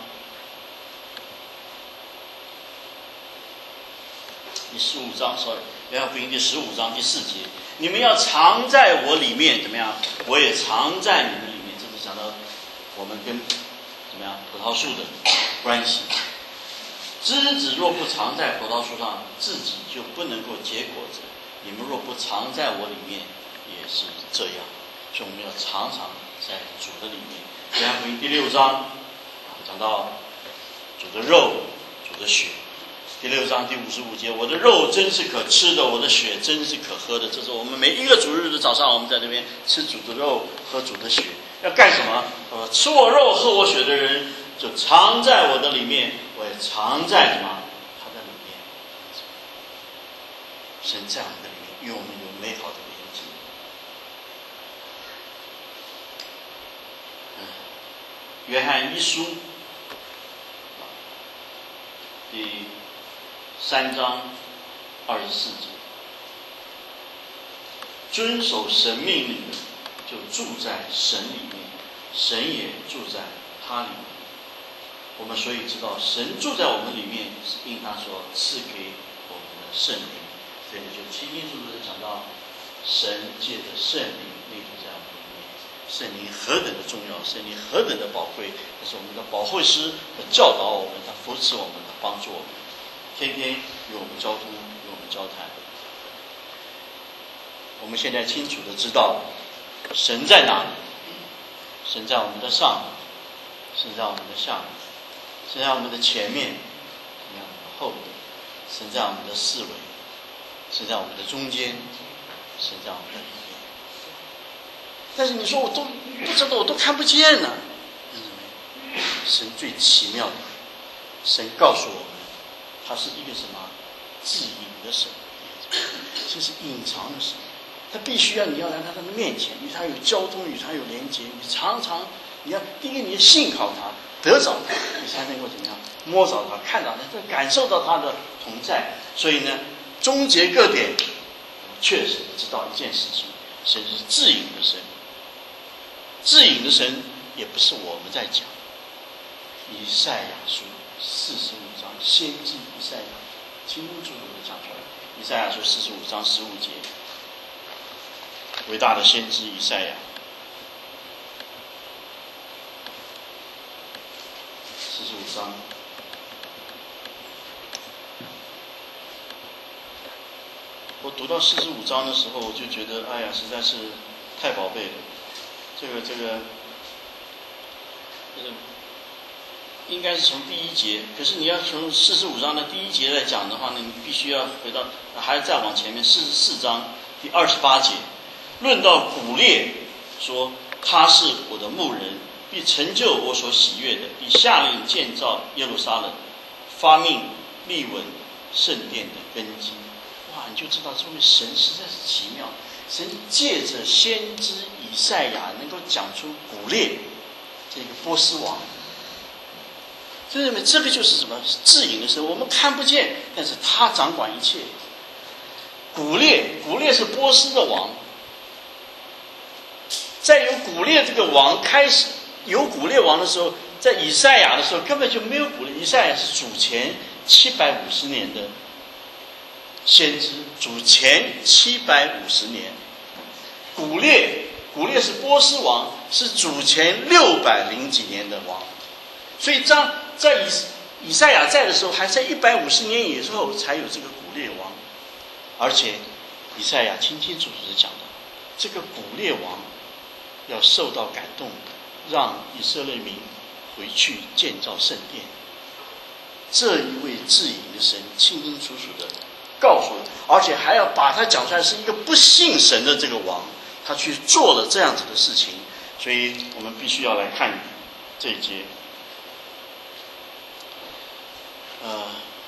第十五章 ，sorry， 约翰福音第十五章第四节，你们要藏在我里面，怎么样？我也藏在你们里面。这是讲到我们跟怎么样葡萄树的关系。枝子若不藏在葡萄树上，自己就不能够结果子。你们若不藏在我里面，也是这样。所以我们要常常在主的里面。约翰福音第六章讲到主的肉，主的血。第六章第五十五节，我的肉真是可吃的，我的血真是可喝的。这是我们每一个主日的早上，我们在这边吃主的肉，喝主的血，要干什么？呃，吃我肉喝我血的人，就藏在我的里面，我也藏在什么？他的里面。神在我们的里面，与我们有美好的连接。嗯，约翰一书第三章二十四节，遵守神命令的，就住在神里面，神也住在他里面。我们所以知道，神住在我们里面，是因他所赐给我们的圣灵， 这里就清清楚楚的讲到神借着圣灵内住在我们里面，圣灵何等的重要，圣灵何等的宝贵，这是我们的保惠师，他教导我们，他扶持我们，他帮助我们，天天与我们交通，与我们交谈。我们现在清楚的知道神在哪里，神在我们的上面，神在我们的下面，神在我们的前面，神在我们的后面，神在我们的四围，神在我们的中间，神在我们的里面。但是你说我都不知道，我都看不见呢。神最奇妙的，神告诉我们，他是一个什么自隐的神，这是隐藏的神。他必须要你要来到他的面前，与他有交通，与他有连接。你常常你要第一个你要信靠他，得着他，你才能够怎么样摸着他，看到他，感受到他的同在。所以呢，终结各点，确实知道一件事情：神是自隐的神。自隐的神也不是我们在讲。以赛亚书四十五章，先知以赛亚清清楚楚的讲出来。以赛亚书四十五章十五节。伟大的先知以赛亚，四十五章，我读到四十五章的时候，我就觉得，哎呀，实在是太宝贝了。这个这个，这个应该是从第一节，可是你要从四十五章的第一节来讲的话呢，你必须要回到，还要再往前面四十四章第二十八节。论到古列，说他是我的牧人，必成就我所喜悦的，必下令建造耶路撒冷，发命立稳圣殿的根基。哇，你就知道这位神实在是奇妙。神借着先知以赛亚能够讲出古列这个波斯王，就认为这个就是什么自隐的神，我们看不见，但是他掌管一切。古列，古列是波斯的王。在有古列这个王开始有古列王的时候，在以赛亚的时候根本就没有古列。以赛亚是主前七百五十年的先知，主前七百五十年。古列，古列是波斯王，是主前六百零几年的王。所以在在以以赛亚在的时候，还在一百五十年以后才有这个古列王。而且以赛亚清清楚楚的讲的，这个古列王要受到感动，让以色列民回去建造圣殿。这一位自隐的神清清楚楚的告诉了，而且还要把他讲出来是一个不信神的这个王，他去做了这样子的事情。所以我们必须要来看这一节。呃，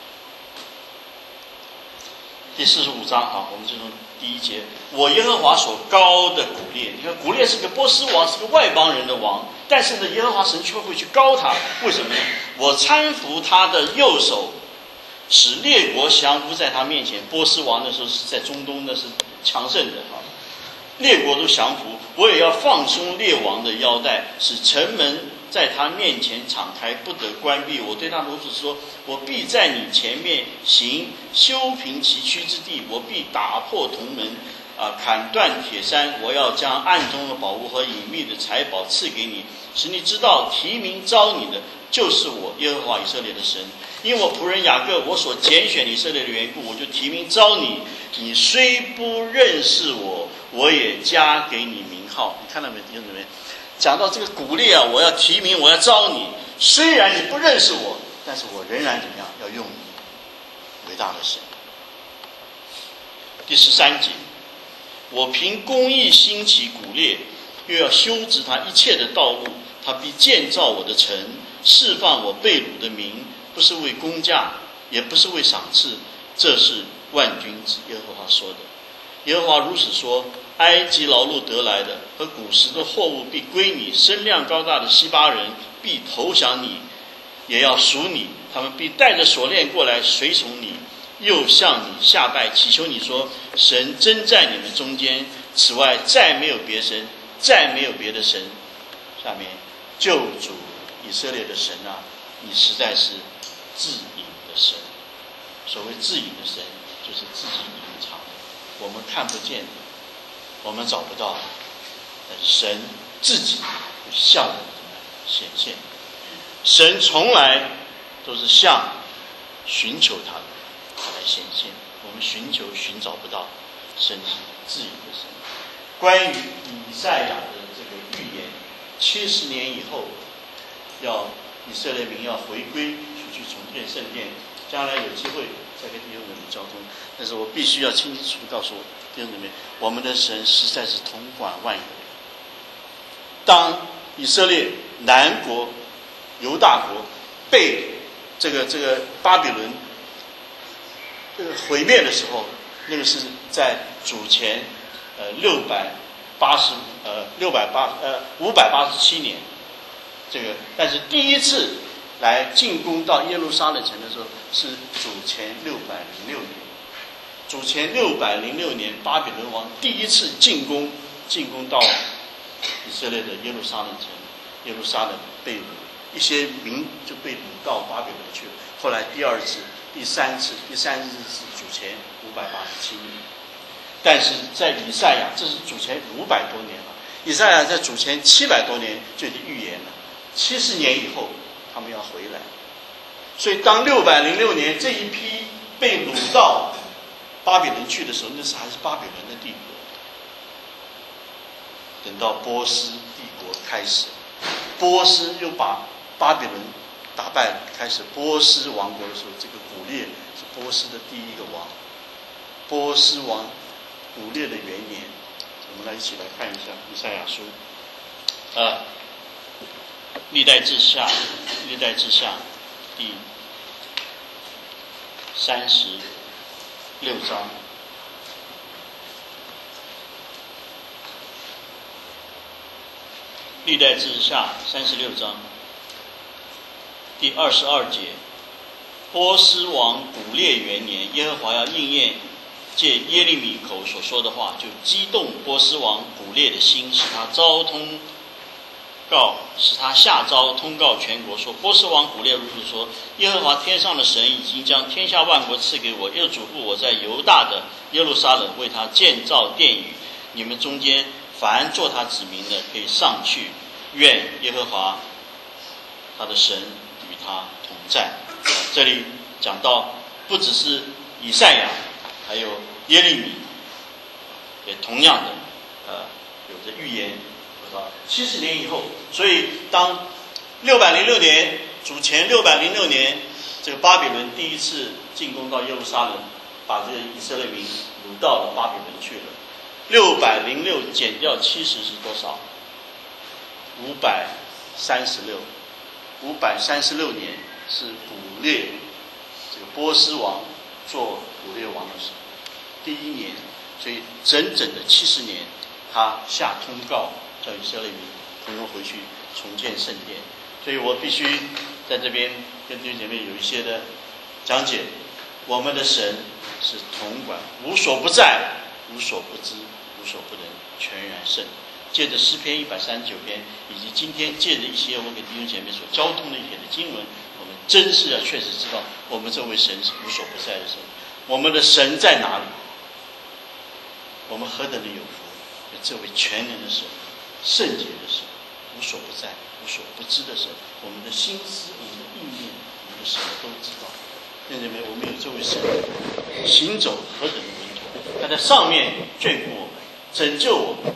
第四十五章啊，我们就从第一节，我耶和华所膏的古列。你看古列是个波斯王，是个外邦人的王，但是呢，耶和华神却会去膏他，为什么呢？我搀扶他的右手，使列国降服在他面前。波斯王那时候是在中东，那是强盛的啊，列国都降服。我也要放松列王的腰带，使城门在他面前敞开，不得关闭。我对他如此说：我必在你前面行修平崎岖之地，我必打破铜门，啊，砍断铁山。我要将暗中的宝物和隐秘的财宝赐给你，使你知道提名召你的就是我耶和华以色列的神。因我仆人雅各，我所拣选以色列的缘故，我就提名召你。你虽不认识我，我也加给你名号。你看到没有，弟兄姊妹？讲到这个古列啊，我要提名，我要召你。虽然你不认识我，但是我仍然怎么样？要用你，伟大的神。第十三节，我凭公义兴起古列，又要修直他一切的道路。他必建造我的城，释放我被掳的民，不是为工价，也不是为赏赐，这是万军之耶和华说的。耶和华如此说：埃及劳碌得来的和古时的货物必归你，身量高大的西巴人必投降你，也要属你。他们必带着锁链过来随从你，又向你下拜，祈求你说：神真在你们中间，此外再没有别神，再没有别的神。下面，救主以色列的神啊，你实在是自隐的神。所谓自隐的神， 就是自己隐藏的，我们看不见的，我们找不到的，但是神自己向我们显现。神从来都是向寻求他的来显现，我们寻求寻找不到，神是自由的神。关于以赛亚的这个预言，七十年以后，要以色列民要回归去去重建圣殿，将来有机会再跟弟兄姊妹交通。但是我必须要清楚告诉弟兄姊妹，我们的神实在是统管万有。当以色列南国犹大国被这个这个巴比伦这个毁灭的时候，那个是在主前呃六百八十呃六百八呃五百八十七年，这个但是第一次来进攻到耶路撒冷城的时候是主前六百零六年。主前六百零六年，巴比伦王第一次进攻进攻到以色列的耶路撒冷城，耶路撒冷被掳，一些民就被掳到巴比伦去了。后来第二次、第三次、第三次是主前五百八十七年。但是在以赛亚，这是主前五百多年了。以赛亚在主前七百多年就已经预言了，七十年以后他们要回来。所以当六百零六年这一批被掳到巴比伦去的时候，那是还是巴比伦的帝国。等到波斯帝国开始，波斯又把巴比伦打败了，开始波斯王国的时候，这个古列是波斯的第一个王。波斯王古列的元年，我们来一起来看一下以赛亚书，呃，历代志下，历代志下第三十六章。历代志下三十六章第二十二节，波斯王古列元年，耶和华要应验借耶利米口所说的话，就激动波斯王古列的心，使他招通告，使他下诏通告全国说，波斯王古列如此说：耶和华天上的神已经将天下万国赐给我，又嘱咐我在犹大的耶路撒冷为他建造殿宇。你们中间凡做他子民的，可以上去，愿耶和华他的神与他同在。这里讲到不只是以赛亚，还有耶利米，也同样的呃有着预言，七十年以后。所以当六百零六年主前六百零六年，这个巴比伦第一次进攻到耶路撒冷，把这个以色列民掳到了巴比伦去了。六百零六减掉七十是多少？五百三十六。五百三十六年是古列这个波斯王做古列王的时候第一年，所以整整的七十年，他下通告叫以色列民统统回去重建圣殿。所以我必须在这边跟弟兄姐妹有一些的讲解。我们的神是统管，无所不在，无所不知，无所不能，全然圣。借着诗篇一百三十九篇，以及今天借着一些我给弟兄姐妹所交通的一些的经文，我们真是要确实知道，我们这位神是无所不在的神。我们的神在哪里？我们何等的有福，有这位全能的神，圣洁的神，无所不在，无所不知的神。我们的心思，我们的意念，我们的神都知道。弟兄姐妹，我们有这位神，行走何等的稳妥，他在上面眷顾我们，拯救我们，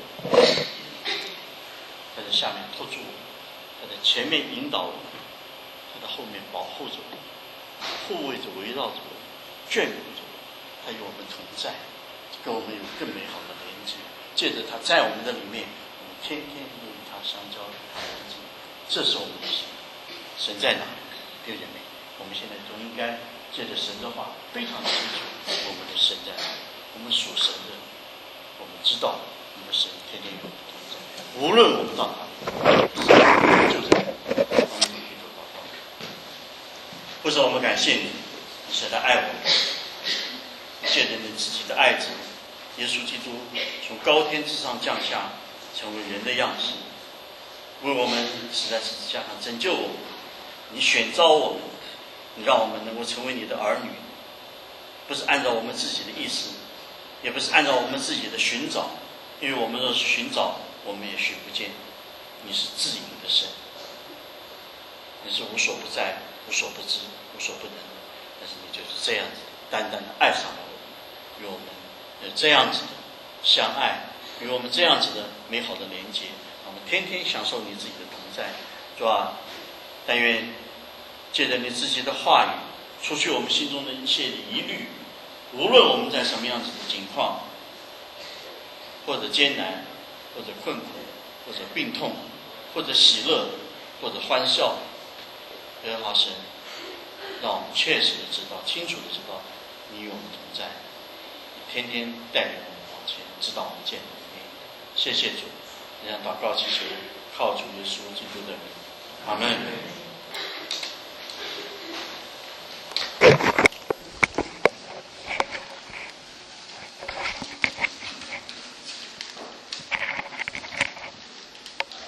他在下面托住我们，他在前面引导我们，他在后面保护着我们，护卫着围绕着我们，眷顾着我们，他与我们同在，跟我们有更美好的连接。借着他在我们的里面，我们天天都与他相交，与他连接。这是我们的神。神在哪？弟兄姐妹，我们现在都应该借着神的话非常清楚我们的神在哪里。我们属神的，我们知道我们的神天天与我们同在，无论我们到哪里，神就在。我们可以做祷告。不是我们感谢你，神的爱我们，借着你自己的爱子耶稣基督从高天之上降下，成为人的样式，为我们死在十字架上拯救我们。你选召我们，你让我们能够成为你的儿女， 不是按照我们自己的意思，也不是按照我们自己的寻找，因为我们若是寻找，我们也寻不见。你是自由的神，你是无所不在、无所不知、无所不能，但是你就是这样子单单的爱上了我们，与我们有这样子的相爱，与我们这样子的美好的连接，我们天天享受你自己的同在，是吧？但愿借着你自己的话语，除去我们心中的一切的疑虑，无论我们在什么样子的境况，或者艰难，或者困苦，或者病痛，或者喜乐，或者欢笑，耶和华神，让我们确实的知道，清楚的知道，你与我们同在，你天天带领我们往前，直到我们见你。谢谢主，这样祷告祈求，靠主耶稣基督的名，阿门。